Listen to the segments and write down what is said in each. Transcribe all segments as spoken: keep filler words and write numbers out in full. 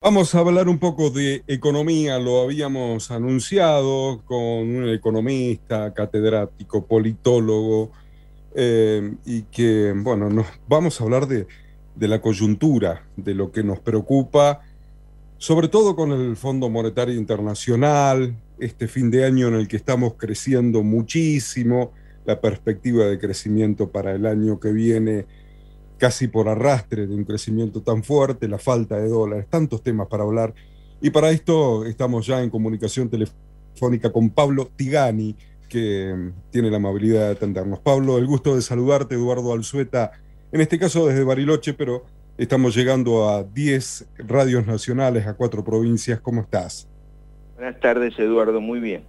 Vamos a hablar un poco de economía, lo habíamos anunciado con un economista, catedrático, politólogo, eh, y que, bueno, nos vamos a hablar de, de la coyuntura, de lo que nos preocupa, sobre todo con el Fondo Monetario Internacional, este fin de año en el que estamos creciendo muchísimo, la perspectiva de crecimiento para el año que viene casi por arrastre de un crecimiento tan fuerte, la falta de dólares, tantos temas para hablar. Y para esto estamos ya en comunicación telefónica con Pablo Tigani, que tiene la amabilidad de atendernos. Pablo, el gusto de saludarte, Eduardo Alzueta, en este caso desde Bariloche, pero estamos llegando a diez radios nacionales, a cuatro provincias. ¿Cómo estás? Buenas tardes, Eduardo, muy bien.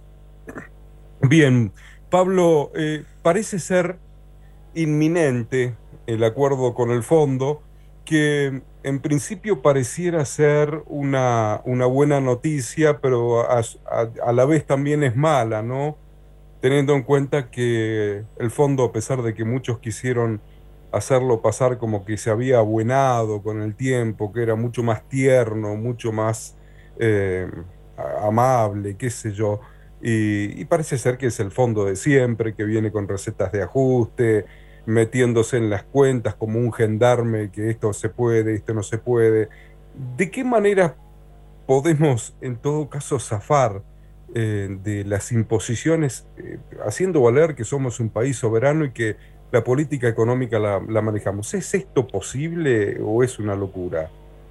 Bien, Pablo, eh, parece ser inminente el acuerdo con el fondo, que en principio pareciera ser una, una buena noticia, pero a, a, a la vez también es mala, ¿no? Teniendo en cuenta que el fondo, a pesar de que muchos quisieron hacerlo pasar como que se había abuenado con el tiempo, que era mucho más tierno, mucho más eh, amable, qué sé yo, y, y parece ser que es el fondo de siempre, que viene con recetas de ajuste, metiéndose en las cuentas como un gendarme, que esto se puede, esto no se puede. ¿De qué manera podemos, en todo caso, zafar eh, de las imposiciones, eh, haciendo valer que somos un país soberano y que la política económica la, la manejamos? ¿Es esto posible o es una locura?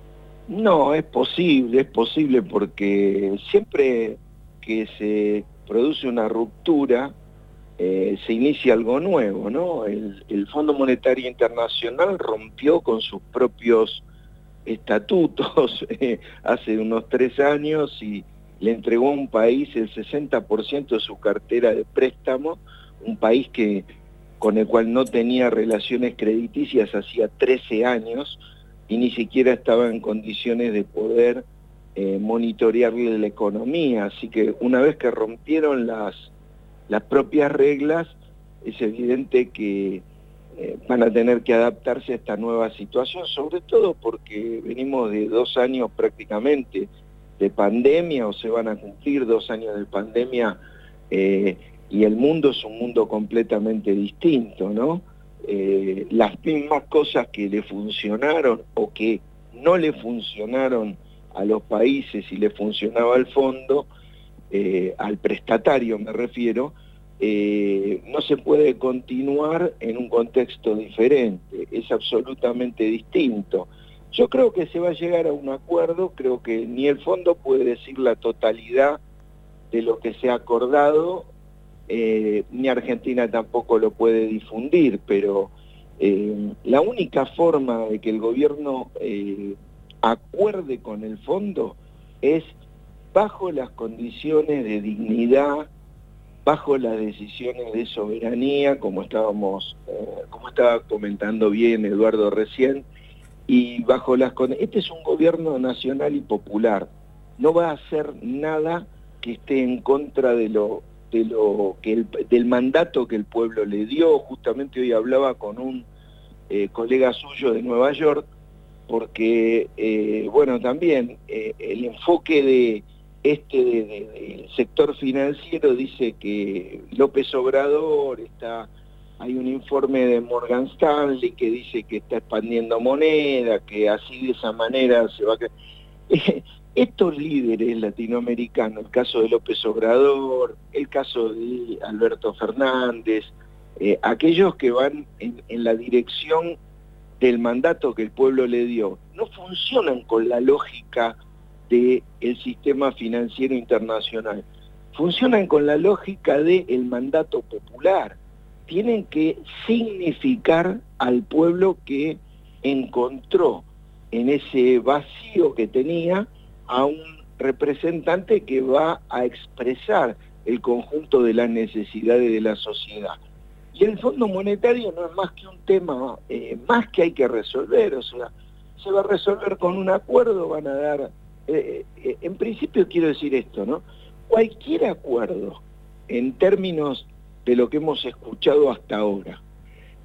No, es posible, es posible porque siempre que se produce una ruptura, eh, se inicia algo nuevo, ¿no? El, el Fondo Monetario Internacional rompió con sus propios estatutos eh, hace unos tres años y le entregó a un país el sesenta por ciento de su cartera de préstamo, un país que con el cual no tenía relaciones crediticias hacía trece años y ni siquiera estaba en condiciones de poder eh, monitorearle la economía. Así que una vez que rompieron las, las propias reglas, es evidente que eh, van a tener que adaptarse a esta nueva situación, sobre todo porque venimos de dos años prácticamente de pandemia, o se van a cumplir dos años de pandemia, eh, y el mundo es un mundo completamente distinto, ¿no? Eh, las mismas cosas que le funcionaron o que no le funcionaron a los países y le funcionaba al fondo, eh, al prestatario me refiero, eh, no se puede continuar en un contexto diferente, es absolutamente distinto. Yo creo que se va a llegar a un acuerdo, creo que ni el fondo puede decir la totalidad de lo que se ha acordado, Eh, ni Argentina tampoco lo puede difundir, pero eh, la única forma de que el gobierno eh, acuerde con el fondo es bajo las condiciones de dignidad, bajo las decisiones de soberanía, como estábamos, eh, como estaba comentando bien Eduardo recién, y bajo las condiciones. Este es un gobierno nacional y popular, no va a hacer nada que esté en contra de lo de lo que el, del mandato que el pueblo le dio. Justamente hoy hablaba con un eh, colega suyo de Nueva York, porque, eh, bueno, también eh, el enfoque de este de, de, del sector financiero dice que López Obrador está, hay un informe de Morgan Stanley que dice que está expandiendo moneda, que así de esa manera se va a... Estos líderes latinoamericanos, el caso de López Obrador, el caso de Alberto Fernández, eh, aquellos que van en, en la dirección del mandato que el pueblo le dio, no funcionan con la lógica del sistema financiero internacional, funcionan con la lógica del mandato popular. Tienen que significar al pueblo que encontró en ese vacío que tenía a un representante que va a expresar el conjunto de las necesidades de la sociedad. Y el Fondo Monetario no es más que un tema eh, más que hay que resolver, o sea, se va a resolver con un acuerdo, van a dar, eh, eh, en principio quiero decir esto, ¿no? Cualquier acuerdo, en términos de lo que hemos escuchado hasta ahora,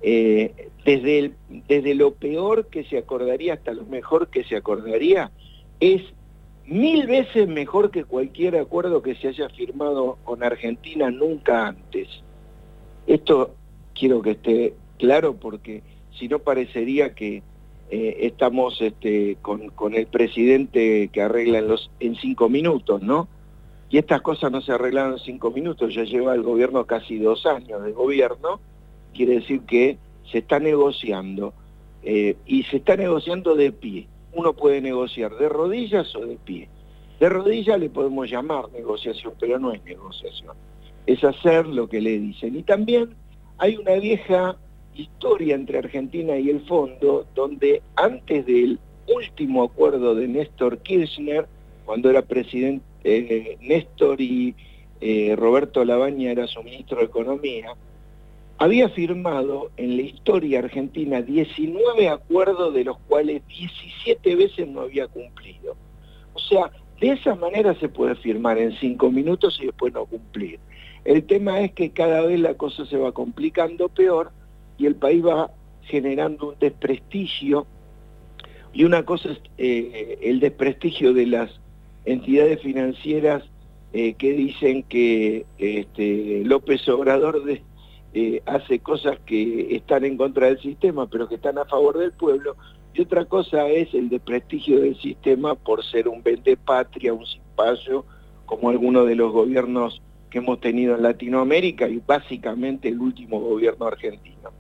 eh, desde, el, desde lo peor que se acordaría hasta lo mejor que se acordaría, es mil veces mejor que cualquier acuerdo que se haya firmado con Argentina nunca antes. Esto quiero que esté claro, porque si no parecería que eh, estamos este, con, con el presidente que arregla en, los, en cinco minutos, ¿no? Y estas cosas no se arreglaron en cinco minutos, ya lleva el gobierno casi dos años de gobierno, quiere decir que se está negociando, eh, y se está negociando de pie. Uno puede negociar de rodillas o de pie. De rodillas le podemos llamar negociación, pero no es negociación. Es hacer lo que le dicen. Y también hay una vieja historia entre Argentina y el fondo, donde antes del último acuerdo de Néstor Kirchner, cuando era presidente eh, Néstor y eh, Roberto Labaña era su ministro de Economía, había firmado en la historia argentina diecinueve acuerdos, de los cuales diecisiete veces no había cumplido. O sea, de esa manera se puede firmar en cinco minutos y después no cumplir. El tema es que cada vez la cosa se va complicando peor y el país va generando un desprestigio. Y una cosa es eh, el desprestigio de las entidades financieras eh, que dicen que este, López Obrador de, eh, hace cosas que están en contra del sistema, pero que están a favor del pueblo. Y otra cosa es el desprestigio del sistema por ser un vendepatria, un cimpayo, como algunos de los gobiernos que hemos tenido en Latinoamérica y básicamente el último gobierno argentino.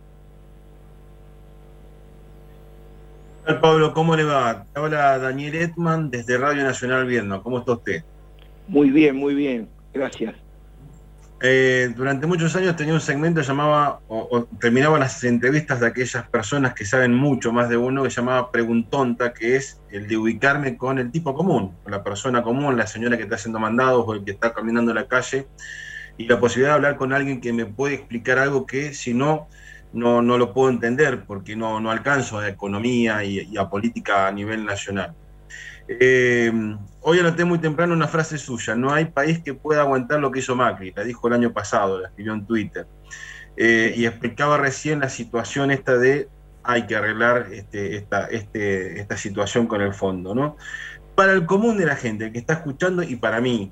Hola Pablo, ¿cómo le va? Te habla Daniel Edman desde Radio Nacional Viedma. ¿Cómo está usted? Muy bien, muy bien, gracias. Eh, durante muchos años tenía un segmento que llamaba, o, o terminaba las entrevistas de aquellas personas que saben mucho más de uno, que llamaba Preguntonta, que es el de ubicarme con el tipo común, con la persona común, la señora que está haciendo mandados o el que está caminando en la calle, y la posibilidad de hablar con alguien que me puede explicar algo que si no, no, no lo puedo entender, porque no, no alcanzo a economía y, y a política a nivel nacional. Eh, hoy anoté muy temprano una frase suya: no hay país que pueda aguantar lo que hizo Macri. La dijo el año pasado, la escribió en Twitter, eh, y explicaba recién la situación esta de hay que arreglar este, esta, este, esta situación con el fondo, ¿no? Para el común de la gente, el que está escuchando, y para mí,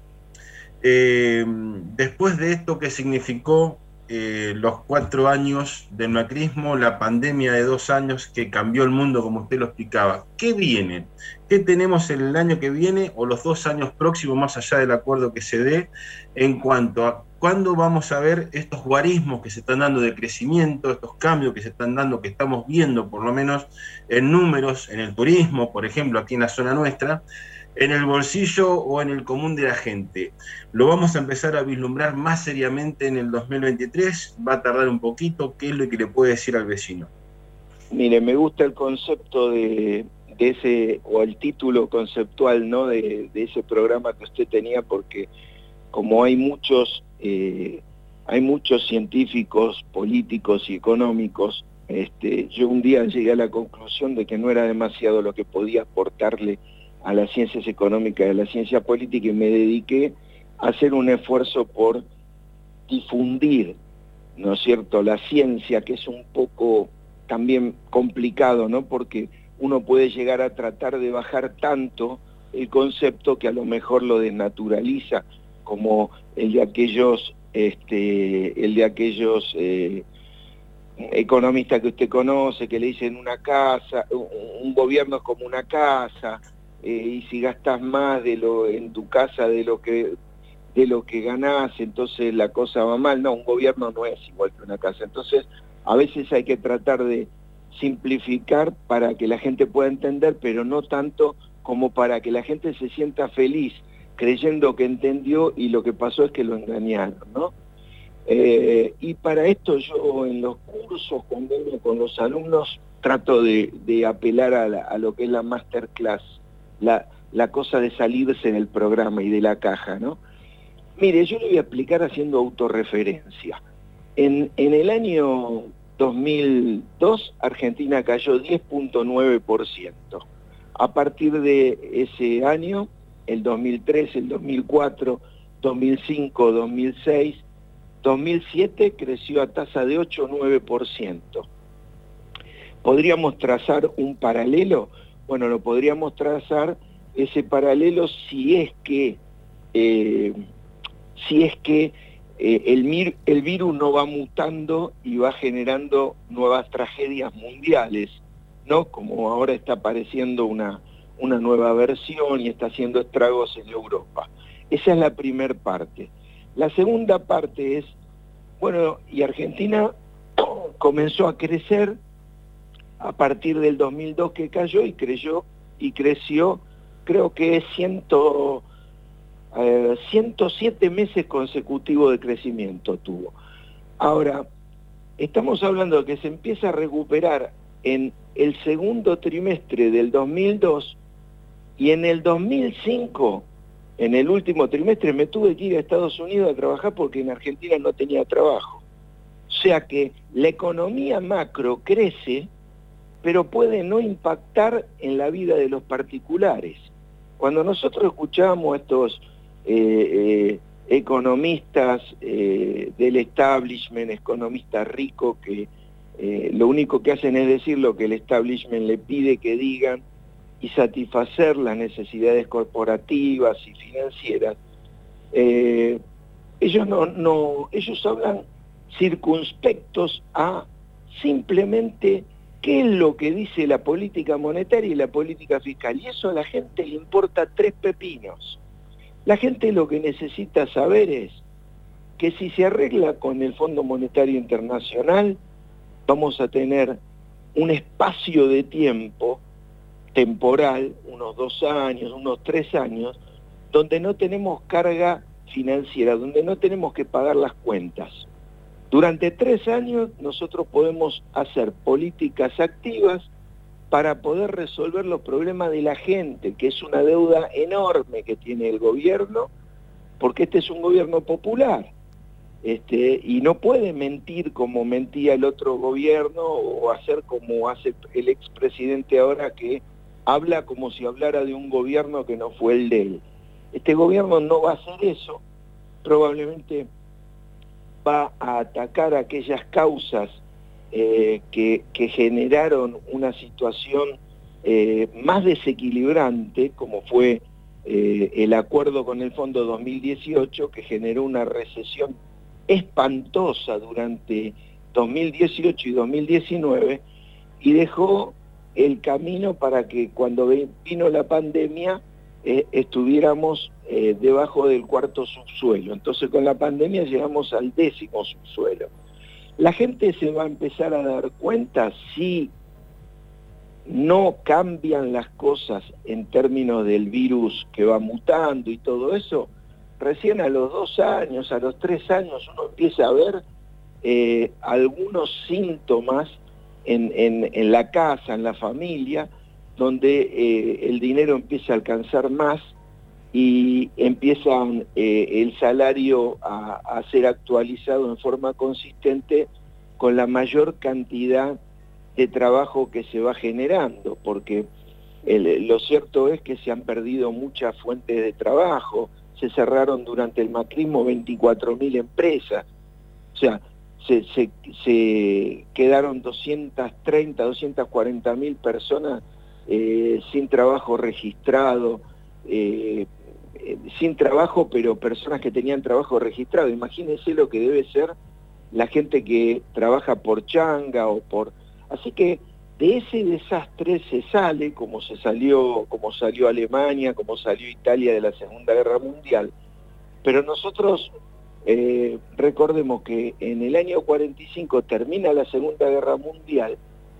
eh, después de esto que significó eh, los cuatro años del macrismo, la pandemia de dos años que cambió el mundo, como usted lo explicaba, ¿qué viene? ¿Qué tenemos en el año que viene o los dos años próximos, más allá del acuerdo que se dé, en cuanto a cuándo vamos a ver estos guarismos que se están dando de crecimiento, estos cambios que se están dando, que estamos viendo por lo menos en números, en el turismo, por ejemplo, aquí en la zona nuestra, en el bolsillo o en el común de la gente? ¿Lo vamos a empezar a vislumbrar más seriamente en el dos mil veintitrés? ¿Va a tardar un poquito? ¿Qué es lo que le puede decir al vecino? Mire, me gusta el concepto de, de ese, o el título conceptual, ¿no?, de, de ese programa que usted tenía, porque como hay muchos, eh, hay muchos científicos, políticos y económicos, este, yo un día llegué a la conclusión de que no era demasiado lo que podía aportarle a las ciencias económicas y a la ciencia política, y me dediqué a hacer un esfuerzo por difundir, ¿no es cierto?, la ciencia, que es un poco también complicado, ¿no?, porque uno puede llegar a tratar de bajar tanto el concepto que a lo mejor lo desnaturaliza, como el de aquellos, este, el de aquellos eh, economistas que usted conoce, que le dicen una casa, un gobierno es como una casa, Eh, y si gastas más de lo en tu casa de lo que de lo que ganás, entonces la cosa va mal. No, un gobierno no es igual que una casa. Entonces, a veces hay que tratar de simplificar para que la gente pueda entender, pero no tanto como para que la gente se sienta feliz creyendo que entendió y lo que pasó es que lo engañaron, ¿no? Eh, y para esto yo en los cursos, cuando hablo con los alumnos, trato de, de apelar a, la, a lo que es la masterclass. La, la cosa de salirse del programa y de la caja, ¿no? Mire, yo le voy a explicar haciendo autorreferencia. En, en el año dos mil dos, Argentina cayó diez punto nueve por ciento. A partir de ese año, el dos mil tres, el dos mil cuatro, dos mil cinco, dos mil seis, dos mil siete creció a tasa de ocho a nueve por ciento. ¿Podríamos trazar un paralelo? Bueno, lo podríamos trazar ese paralelo si es que eh, si es que eh, el, mir, el virus no va mutando y va generando nuevas tragedias mundiales, ¿no? Como ahora está apareciendo una, una nueva versión y está haciendo estragos en Europa. Esa es la primera parte. La segunda parte es, bueno, y Argentina comenzó a crecer a partir del dos mil dos que cayó y creyó y creció, creo que ciento, eh, ciento siete meses consecutivos de crecimiento tuvo. Ahora, estamos hablando de que se empieza a recuperar en el segundo trimestre del dos mil dos y en el dos mil cinco, en el último trimestre, me tuve que ir a Estados Unidos a trabajar porque en Argentina no tenía trabajo. O sea que la economía macro crece, pero puede no impactar en la vida de los particulares. Cuando nosotros escuchamos a estos eh, eh, economistas eh, del establishment, economistas ricos, que eh, lo único que hacen es decir lo que el establishment le pide que digan y satisfacer las necesidades corporativas y financieras, eh, ellos, no, no, ellos hablan circunspectos a simplemente qué es lo que dice la política monetaria y la política fiscal, y eso a la gente le importa tres pepinos. La gente lo que necesita saber es que si se arregla con el Fondo Monetario Internacional, vamos a tener un espacio de tiempo temporal, unos dos años, unos tres años, donde no tenemos carga financiera, donde no tenemos que pagar las cuentas. Durante tres años nosotros podemos hacer políticas activas para poder resolver los problemas de la gente, que es una deuda enorme que tiene el gobierno, porque este es un gobierno popular, este, y no puede mentir como mentía el otro gobierno o hacer como hace el expresidente ahora, que habla como si hablara de un gobierno que no fue el de él. Este gobierno no va a hacer eso, probablemente va a atacar aquellas causas eh, que, que generaron una situación eh, más desequilibrante, como fue eh, el acuerdo con el Fondo dos mil dieciocho, que generó una recesión espantosa durante dos mil dieciocho y dos mil diecinueve, y dejó el camino para que cuando vino la pandemia eh, estuviéramos eh, debajo del cuarto subsuelo. Entonces con la pandemia llegamos al décimo subsuelo. La gente se va a empezar a dar cuenta si no cambian las cosas en términos del virus que va mutando y todo eso. Recién a los dos años, a los tres años, uno empieza a ver eh, algunos síntomas en, en, en la casa, en la familia, donde eh, el dinero empieza a alcanzar más y empieza eh, el salario a, a ser actualizado en forma consistente con la mayor cantidad de trabajo que se va generando, porque el, lo cierto es que se han perdido muchas fuentes de trabajo, se cerraron durante el macrismo veinticuatro mil empresas, o sea, se, se, se quedaron doscientas treinta, doscientas cuarenta mil personas eh, sin trabajo registrado, eh, eh, sin trabajo, pero personas que tenían trabajo registrado. Imagínense lo que debe ser la gente que trabaja por changa o por... Así que de ese desastre se sale, como se salió, como salió Alemania, como salió Italia de la Segunda Guerra Mundial, pero nosotros eh, recordemos que en el año cuarenta y cinco termina la Segunda Guerra Mundial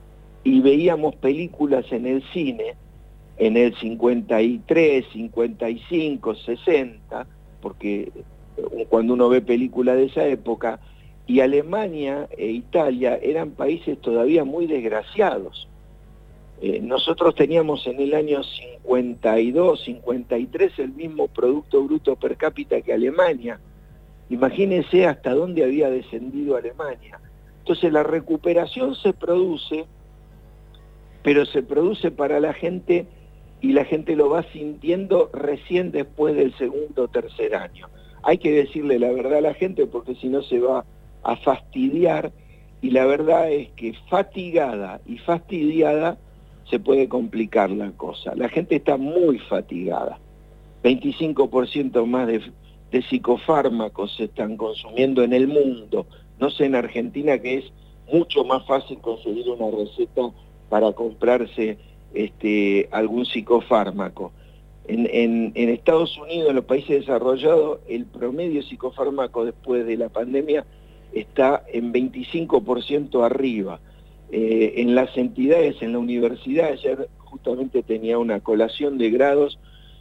y veíamos películas en el cine en el cincuenta y tres, cincuenta y cinco, sesenta, porque cuando uno ve películas de esa época, y Alemania e Italia eran países todavía muy desgraciados. Eh, nosotros teníamos en el año cincuenta y dos, cincuenta y tres el mismo Producto Bruto Per Cápita que Alemania. Imagínense hasta dónde había descendido Alemania. Entonces la recuperación se produce, pero se produce para la gente y la gente lo va sintiendo recién después del segundo o tercer año. Hay que decirle la verdad a la gente porque si no se va a fastidiar, y la verdad es que fatigada y fastidiada se puede complicar la cosa. La gente está muy fatigada. veinticinco por ciento más de, de psicofármacos se están consumiendo en el mundo. No sé en Argentina, que es mucho más fácil conseguir una receta para comprarse este, algún psicofármaco. En, en, en Estados Unidos, en los países desarrollados, el promedio psicofármaco después de la pandemia está en veinticinco por ciento arriba. Eh, en las entidades, en la universidad, ayer justamente tenía una colación de grados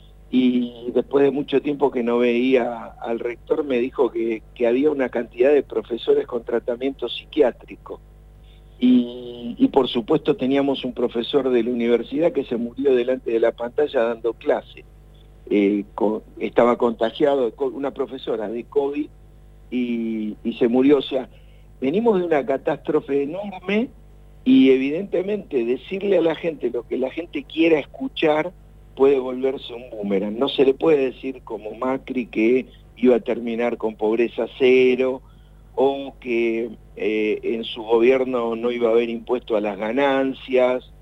y después de mucho tiempo que no veía al rector me dijo que, que había una cantidad de profesores con tratamiento psiquiátrico. Y, y por supuesto teníamos un profesor de la universidad que se murió delante de la pantalla dando clase. Eh, con, estaba contagiado, una profesora de COVID y, y se murió. O sea, venimos de una catástrofe enorme y evidentemente decirle a la gente lo que la gente quiera escuchar puede volverse un boomerang. No se le puede decir como Macri que iba a terminar con pobreza cero, o que eh, en su gobierno no iba a haber impuesto a las ganancias,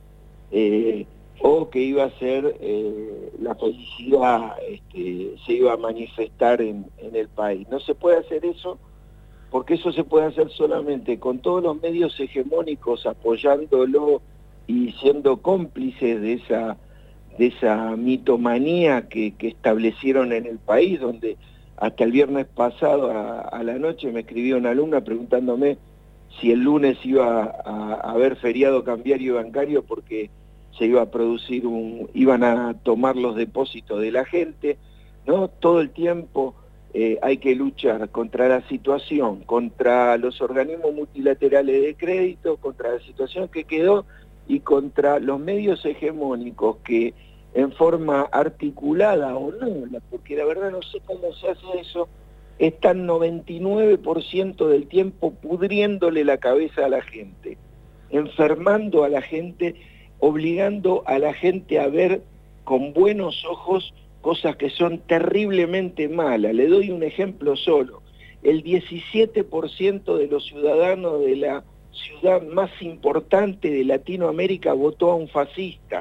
eh, o que iba a ser eh, la felicidad, este, se iba a manifestar en, en el país. No se puede hacer eso, porque eso se puede hacer solamente con todos los medios hegemónicos apoyándolo y siendo cómplices de esa, de esa mitomanía que, que establecieron en el país, donde hasta el viernes pasado a, a la noche me escribió una alumna preguntándome si el lunes iba a, a haber feriado cambiario bancario porque se iba a producir un, iban a tomar los depósitos de la gente, ¿no? Todo el tiempo eh, hay que luchar contra la situación, contra los organismos multilaterales de crédito, contra la situación que quedó y contra los medios hegemónicos que en forma articulada o no, porque la verdad no sé cómo se hace eso, están noventa y nueve por ciento del tiempo pudriéndole la cabeza a la gente, enfermando a la gente, obligando a la gente a ver con buenos ojos cosas que son terriblemente malas. Le doy un ejemplo solo. El diecisiete por ciento de los ciudadanos de la ciudad más importante de Latinoamérica votó a un fascista.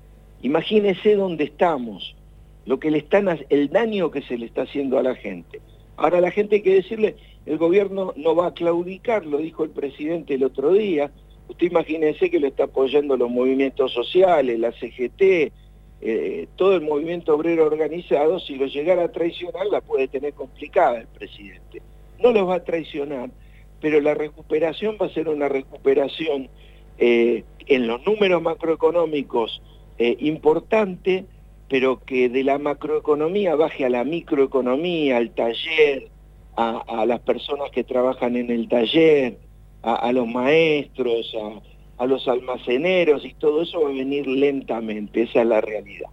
Imagínese dónde estamos, lo que le están, el daño que se le está haciendo a la gente. Ahora a la gente hay que decirle, el gobierno no va a claudicar, lo dijo el presidente el otro día. Usted imagínese que lo está apoyando los movimientos sociales, la C G T, eh, todo el movimiento obrero organizado. Si lo llegara a traicionar la puede tener complicada el presidente. No los va a traicionar, pero la recuperación va a ser una recuperación eh, en los números macroeconómicos Eh, importante, pero que de la macroeconomía baje a la microeconomía, al taller, a, a las personas que trabajan en el taller, a, a los maestros, a, a los almaceneros, y todo eso va a venir lentamente, esa es la realidad.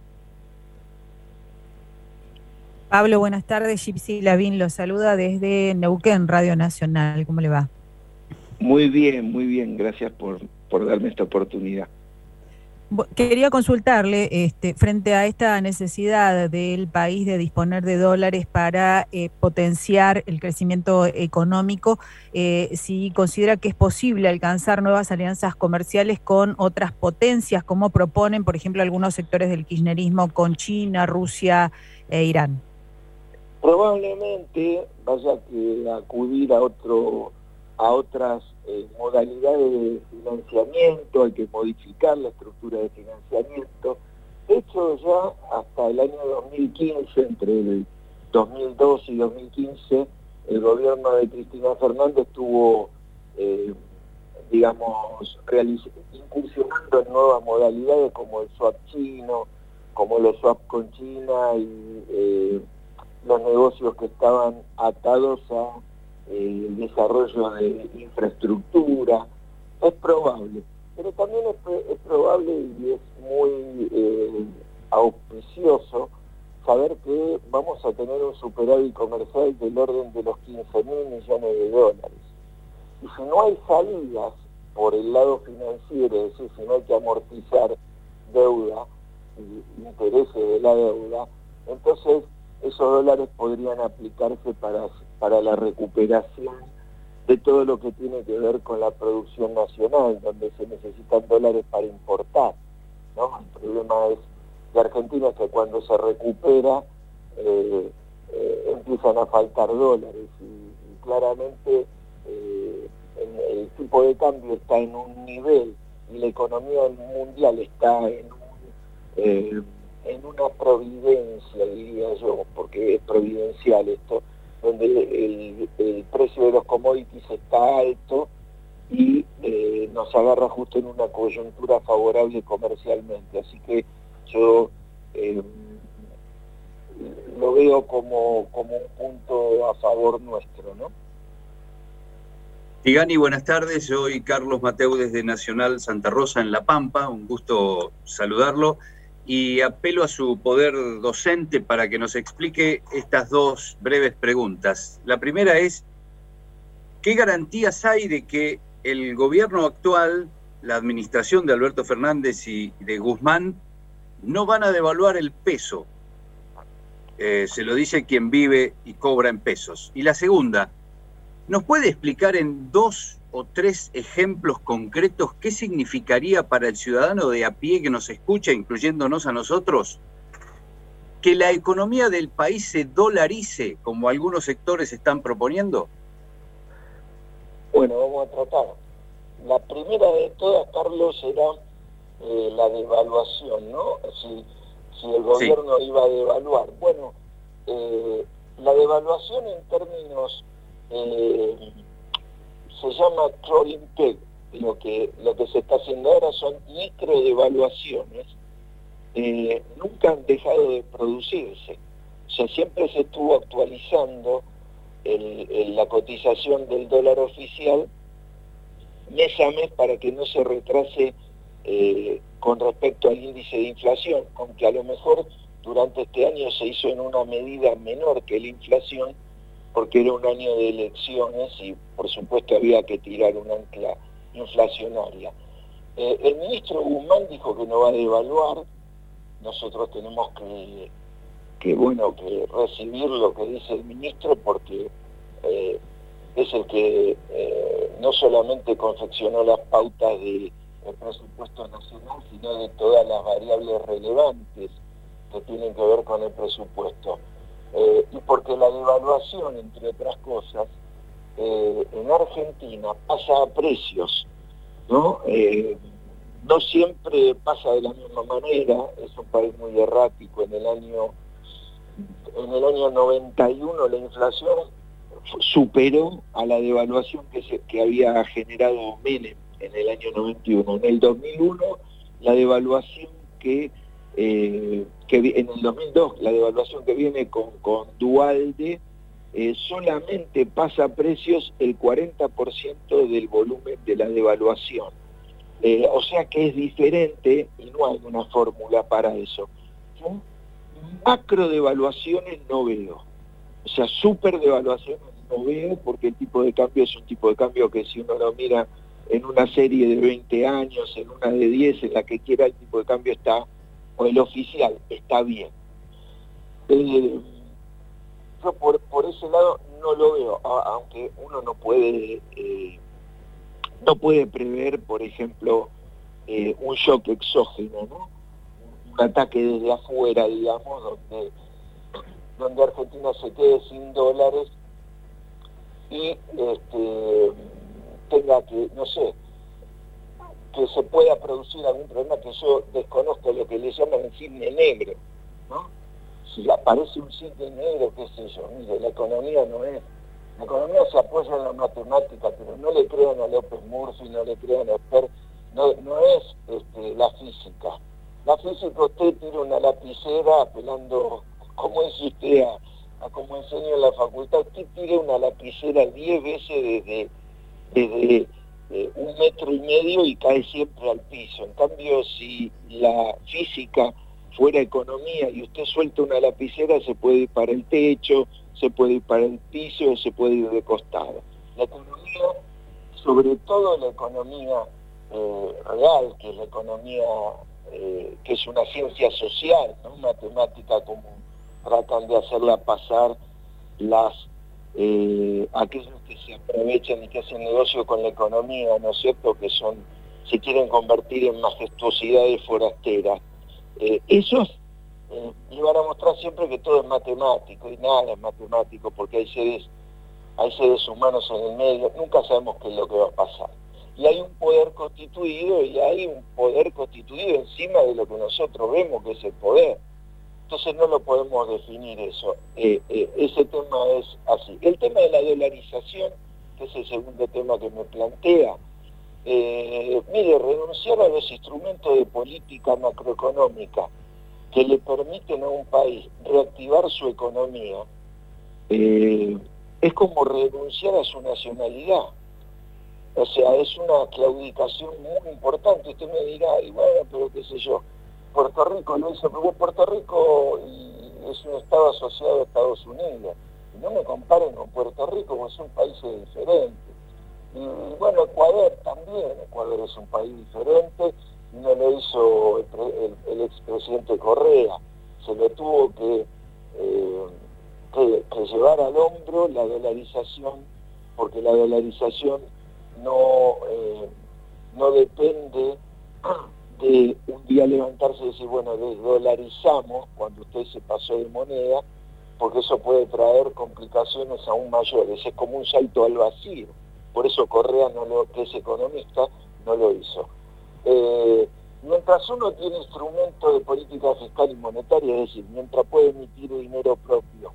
Pablo, buenas tardes, Gypsy Lavín lo saluda desde Neuquén, Radio Nacional, ¿cómo le va? Muy bien, muy bien, gracias por, por darme esta oportunidad. Quería consultarle, este, frente a esta necesidad del país de disponer de dólares para eh, potenciar el crecimiento económico, eh, si considera que es posible alcanzar nuevas alianzas comerciales con otras potencias, como proponen, por ejemplo, algunos sectores del kirchnerismo con China, Rusia e Irán. Probablemente vaya que acudir a otro a otras eh, modalidades de financiamiento, hay que modificar la estructura de financiamiento. De hecho, ya hasta el año dos mil quince, entre el dos mil doce y dos mil quince, el gobierno de Cristina Fernández estuvo, eh, digamos, incursionando en nuevas modalidades como el swap chino, como los swap con China y eh, los negocios que estaban atados a el desarrollo de infraestructura. Es probable, pero también es, es probable y es muy eh, auspicioso saber que vamos a tener un superávit comercial del orden de los quince mil millones de dólares. Y si no hay salidas por el lado financiero, es decir, si no hay que amortizar deuda y intereses de la deuda, entonces esos dólares podrían aplicarse para, para la recuperación de todo lo que tiene que ver con la producción nacional, donde se necesitan dólares para importar. ¿no? El problema es de Argentina es que cuando se recupera eh, eh, empiezan a faltar dólares y, y claramente eh, el, el tipo de cambio está en un nivel y la economía mundial está en, un, eh, en una providencia, diría yo, porque es providencial esto, donde el, el precio de los commodities está alto y eh, nos agarra justo en una coyuntura favorable comercialmente. Así que yo eh, lo veo como, como un punto a favor nuestro, ¿no? Tigani, buenas tardes. Soy Carlos Mateu desde Nacional Santa Rosa en La Pampa. Un gusto saludarlo. Y apelo a su poder docente para que nos explique estas dos breves preguntas. La primera es, ¿qué garantías hay de que el gobierno actual, la administración de Alberto Fernández y de Guzmán, no van a devaluar el peso? Eh, se lo dice quien vive y cobra en pesos. Y la segunda, ¿nos puede explicar en dos o tres ejemplos concretos qué significaría para el ciudadano de a pie que nos escucha, incluyéndonos a nosotros, que la economía del país se dolarice, como algunos sectores están proponiendo? Bueno, vamos a tratar. La primera de todas, Carlos, era eh, la devaluación, ¿no? Si, si el gobierno sí. iba a devaluar. Bueno, eh, la devaluación en términos... Eh, se llama trolling peg. Lo que, lo que se está haciendo ahora son microdevaluaciones. Eh, nunca han dejado de producirse. O sea, siempre se estuvo actualizando el, el, la cotización del dólar oficial mes a mes para que no se retrase eh, con respecto al índice de inflación, aunque a lo mejor durante este año se hizo en una medida menor que la inflación, porque era un año de elecciones y por supuesto había que tirar un ancla inflacionaria. Eh, el ministro Guzmán dijo que no va a devaluar. Nosotros tenemos que, que bueno, que recibir lo que dice el ministro, porque eh, es el que eh, no solamente confeccionó las pautas del presupuesto nacional, sino de todas las variables relevantes que tienen que ver con el presupuesto. Eh, y porque la devaluación, entre otras cosas, eh, en Argentina pasa a precios, ¿no? Eh, no siempre pasa de la misma manera, es un país muy errático. En el año, en el año noventa y uno la inflación superó a la devaluación que, se, que había generado Menem en el año noventa y uno. En el dos mil uno la devaluación que... Eh, que en el dos mil dos la devaluación que viene con, con Duhalde eh, solamente pasa a precios el cuarenta por ciento del volumen de la devaluación. Eh, o sea que es diferente y no hay una fórmula para eso. Macro devaluaciones no veo. O sea, super devaluaciones no veo, porque el tipo de cambio es un tipo de cambio que si uno lo mira en una serie de veinte años, en una de diez, en la que quiera, el tipo de cambio está, o el oficial, está bien. Eh, yo por, por ese lado no lo veo, a, aunque uno no puede eh, no puede prever, por ejemplo, eh, un shock exógeno, ¿no? Un ataque desde afuera, digamos, donde, donde Argentina se quede sin dólares y este, tenga que, no sé, que se pueda producir algún problema que yo desconozco, lo que le llaman el cisne negro, ¿no? Si aparece un cisne negro, qué sé yo, mire, la economía no es, la economía se apoya en la matemática, pero no le crean a López Murphy, no le crean a Esper, no, no es este, la física. La física, usted tira una lapicera apelando, como dice usted, a, a como enseño en la facultad, usted tira una lapicera diez veces desde, desde eh, un metro y medio y cae siempre al piso. En cambio, si la física fuera economía y usted suelta una lapicera, se puede ir para el techo, se puede ir para el piso, se puede ir de costado. La economía, sobre todo la economía eh, real, que es la economía eh, que es una ciencia social, ¿no? Matemática, como tratan de hacerla pasar las eh, aquellos que se aprovechan y que hacen negocio con la economía, ¿no es cierto?, que son se quieren convertir en majestuosidades forasteras. Eh, esos eh, iban a mostrar siempre que todo es matemático, y nada es matemático, porque hay seres, hay seres humanos en el medio, nunca sabemos qué es lo que va a pasar. Y hay un poder constituido, y hay un poder constituido encima de lo que nosotros vemos que es el poder. Entonces no lo podemos definir eso. Eh, eh, ese tema es así. El tema de la dolarización, que es el segundo tema que me plantea, eh, mire, renunciar a los instrumentos de política macroeconómica que le permiten a un país reactivar su economía, eh, es como renunciar a su nacionalidad. O sea, es una claudicación muy importante. Usted me dirá, y bueno, pero qué sé yo, Puerto Rico lo hizo, pero Puerto Rico es un estado asociado a Estados Unidos. Y no me comparen con Puerto Rico, porque son países diferentes. Y bueno, Ecuador también, Ecuador es un país diferente, y no lo hizo el, el, el expresidente Correa. Se lo tuvo que, eh, que, que llevar al hombro la dolarización, porque la dolarización no, eh, no depende de un día levantarse y decir, bueno, desdolarizamos cuando usted se pasó de moneda, porque eso puede traer complicaciones aún mayores. Es como un salto al vacío. Por eso Correa, no lo, que es economista, no lo hizo. Eh, mientras uno tiene instrumentos de política fiscal y monetaria, es decir, mientras puede emitir dinero propio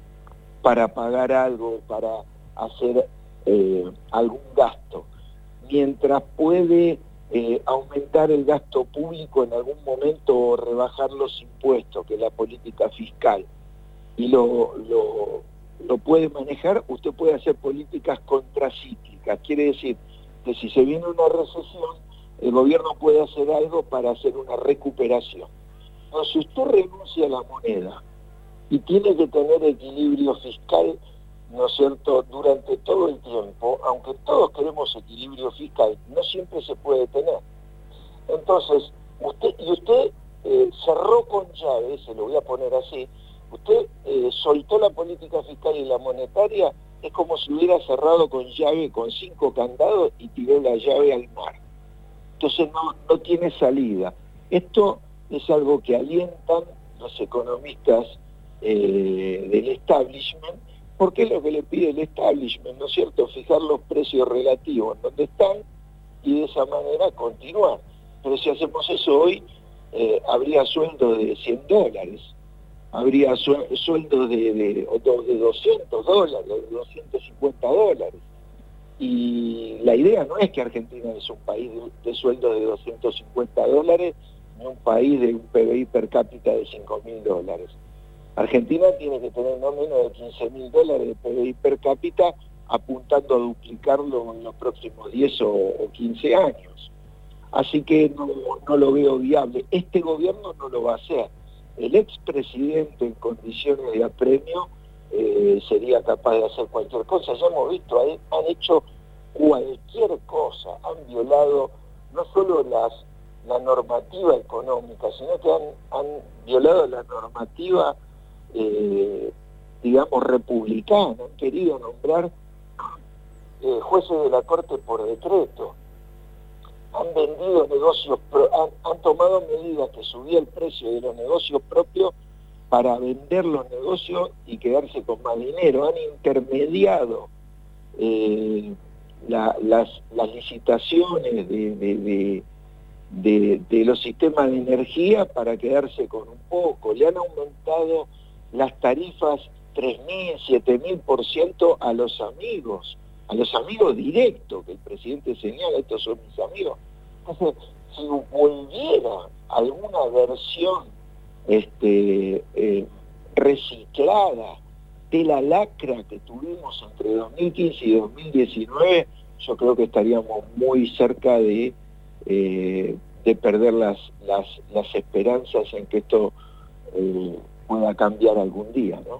para pagar algo, para hacer eh, algún gasto, mientras puede eh, aumentar el gasto público en algún momento o rebajar los impuestos, que es la política fiscal, y lo, lo, lo puede manejar, usted puede hacer políticas contracíclicas. Quiere decir que si se viene una recesión, el gobierno puede hacer algo para hacer una recuperación. Entonces, si usted renuncia a la moneda y tiene que tener equilibrio fiscal, ¿no es cierto?, durante todo el tiempo, aunque todos queremos equilibrio fiscal, no siempre se puede tener. Entonces, usted, y usted eh, cerró con llave, se lo voy a poner así, usted eh, soltó la política fiscal y la monetaria, es como si hubiera cerrado con llave, con cinco candados, y tiró la llave al mar. Entonces no, no tiene salida. Esto es algo que alientan los economistas eh, del establishment, porque es lo que le pide el establishment, ¿no es cierto?, fijar los precios relativos en donde están y de esa manera continuar. Pero si hacemos eso hoy, eh, habría sueldos de cien dólares, habría sueldos de, de, de doscientos dólares, de doscientos cincuenta dólares. Y la idea no es que Argentina es un país de, de sueldos de doscientos cincuenta dólares, ni un país de un P B I per cápita de cinco mil dólares. Argentina tiene que tener no menos de quince mil dólares de P B I per cápita, apuntando a duplicarlo en los próximos diez o, o quince años. Así que no, no lo veo viable. Este gobierno no lo va a hacer. El expresidente en condiciones de apremio eh, sería capaz de hacer cualquier cosa. Ya hemos visto, han hecho cualquier cosa, han violado no solo las, la normativa económica, sino que han, han violado la normativa Eh, digamos, republicana. Han querido nombrar eh, jueces de la Corte por decreto, han vendido negocios, pro, han, han tomado medidas que subían el precio de los negocios propios para vender los negocios y quedarse con más dinero, han intermediado eh, la, las, las licitaciones de, de, de, de, de los sistemas de energía para quedarse con un poco, le han aumentado las tarifas tres mil, siete mil por ciento a los amigos, a los amigos directos, que el presidente señala, estos son mis amigos. Entonces, si volviera alguna versión este, eh, reciclada de la lacra que tuvimos entre dos mil quince y dos mil diecinueve, yo creo que estaríamos muy cerca de, eh, de perder las, las, las esperanzas en que esto eh, pueda cambiar algún día, ¿no?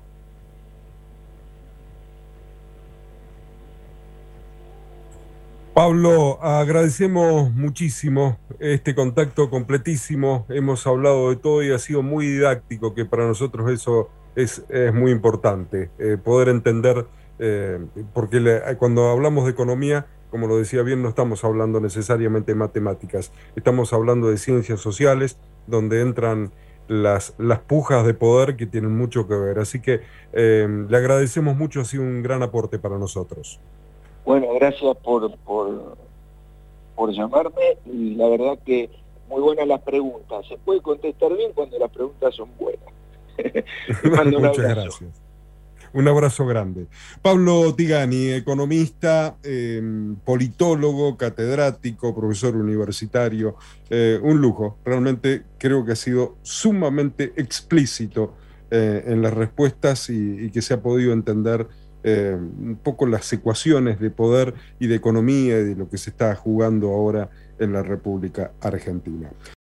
Pablo, agradecemos muchísimo este contacto completísimo, hemos hablado de todo y ha sido muy didáctico, que para nosotros eso es, es muy importante, eh, poder entender, eh, porque le, cuando hablamos de economía como lo decía bien, no estamos hablando necesariamente de matemáticas, estamos hablando de ciencias sociales, donde entran las, las pujas de poder que tienen mucho que ver. Así que eh, le agradecemos mucho, ha sido un gran aporte para nosotros. Bueno, gracias por, por, por llamarme, y la verdad que muy buenas las preguntas. Se puede contestar bien cuando las preguntas son buenas. Muchas gracias. Un abrazo grande. Pablo Tigani, economista, eh, politólogo, catedrático, profesor universitario, eh, un lujo. Realmente creo que ha sido sumamente explícito eh, en las respuestas y, y que se ha podido entender eh, un poco las ecuaciones de poder y de economía y de lo que se está jugando ahora en la República Argentina.